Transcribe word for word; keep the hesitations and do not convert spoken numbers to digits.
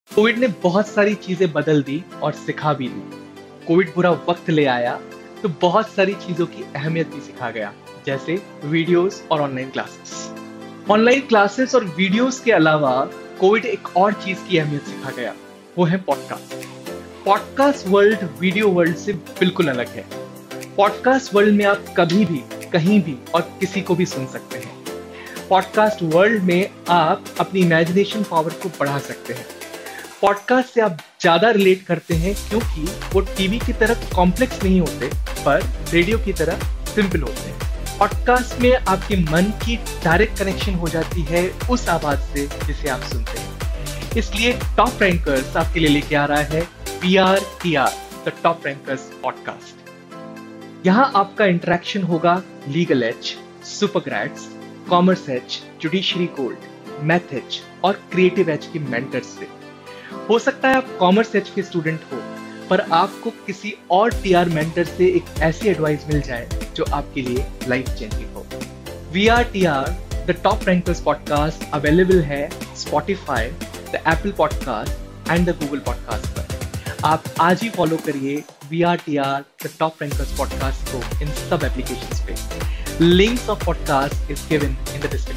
Covid ने बहुत सारी चीजें बदल दी और सिखा भी दी। कोविड बुरा वक्त ले आया तो बहुत सारी चीजों की अहमियत भी सिखा गया, जैसे वीडियोस और ऑनलाइन क्लासेस। ऑनलाइन क्लासेस और वीडियोस के अलावा कोविड एक और चीज की अहमियत सिखा गया, वो है podcast. Podcast world video world से बिल्कुल अलग है। पॉडकास्ट वर्ल्ड में आप कभी भी, कहीं भी और किसी को भी सुन सकते हैं। पॉडकास्ट वर्ल्ड में आप अपनी इमेजिनेशन पावर को बढ़ा सकते हैं। पॉडकास्ट से आप ज्यादा रिलेट करते हैं क्योंकि वो टीवी की तरह कॉम्प्लेक्स नहीं होते, पर रेडियो की तरह सिंपल होते हैं। पॉडकास्ट में आपके मन की डायरेक्ट कनेक्शन हो जाती है उस आवाज से जिसे आप सुनते हैं। इसलिए टॉप रैंकर्स आपके लिए लेके आ रहा है V R T R, the top rankers podcast. यहाँ आपका इंटरेक्शन होगा legal edge, super grades, commerce edge, judiciary gold, math edge और क्रिएटिव एज के मेंटर्स से। हो सकता है आप कॉमर्स एज के स्टूडेंट हो, पर आपको किसी और टीआर मेंटर से एक ऐसी एडवाइस मिल जाए जो आपके लिए लाइफ चेंजिंग हो। V R T R, the top rankers podcast available है Spotify, the Apple podcast and the Google podcast पर। आप आज ही फॉलो करिए V R T R, the top rankers podcast को इन सब एप्लीकेशंस पे। Links of podcast is given in the description.